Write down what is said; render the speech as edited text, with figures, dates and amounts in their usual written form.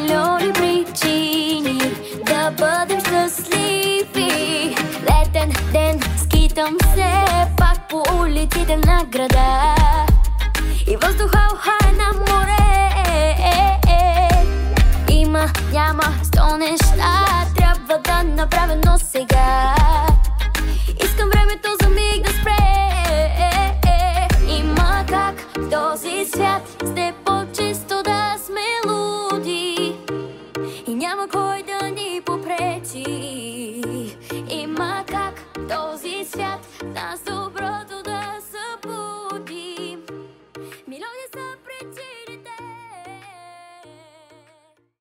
милиони причини да бъдем щастливи. Летен ден, скитам се пак по улиците на града и въздуха е на море. Има, няма, 100 неща трябва да направя, но